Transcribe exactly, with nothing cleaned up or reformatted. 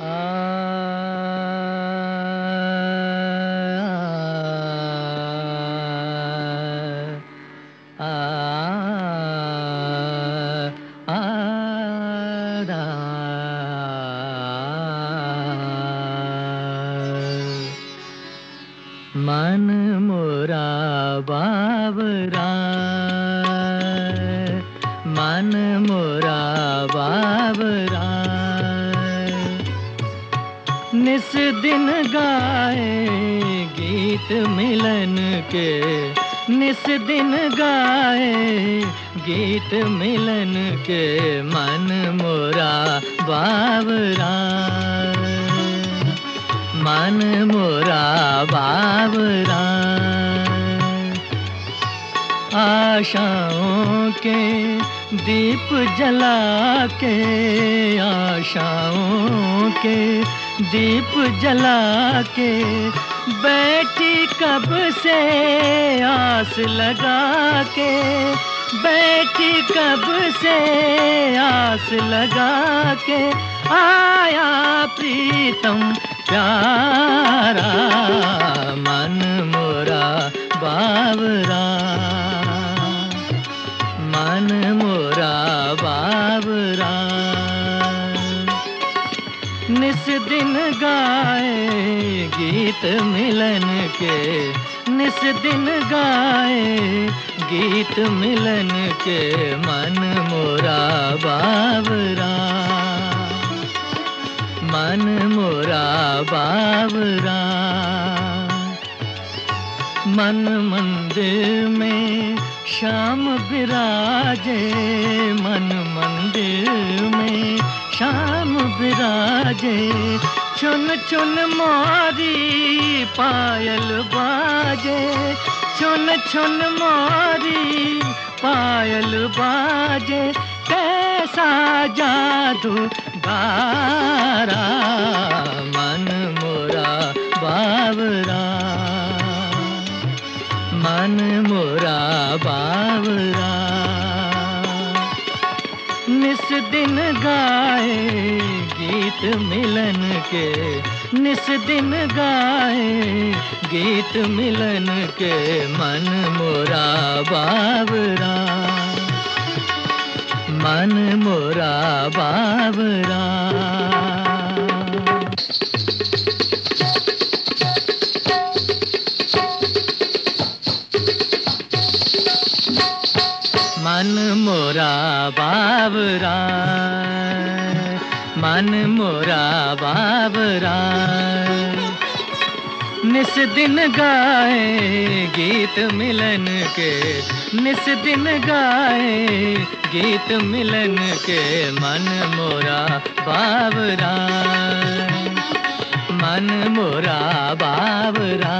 मन मोरा बावरा, मन मोरा बावरा, निस दिन गाए गीत मिलन के, निस दिन गाए गीत मिलन के, मन मोरा बावरा, मन मोरा बावरा। आशाओं के दीप जला के, आशाओं के दीप जला के, बैठी कब से आस लगा के, बैठी कब से आस लगा के, आया प्रीतम प्यारा, मन मोरा बावरा, मन मोरा बावरा। निस दिन गाए गीत मिलन के, निस दिन गाए गीत मिलन के, मन मोरा बावरा, मन मोरा बावरा। मन मंदिर में श्याम विराजे, मन मंदिर में श्याम विराजे, चुन चुन मोरी पायल बाजे, चुन चुन मोरी पायल बाजे, कैसा जादू गारा, मन मोरा बावरा, मन मोरा बावरा। निस दिन गाए गीत मिलन के, निस दिन गाए गीत मिलन के, मन मोरा बावरा, मन मोरा बावरा। मन मोरा बावरा, मन मोरा बावरा। निस दिन गाए गीत मिलन के, निस दिन गाए गीत मिलन के, मन मोरा बावरा, मन मोरा बावरा।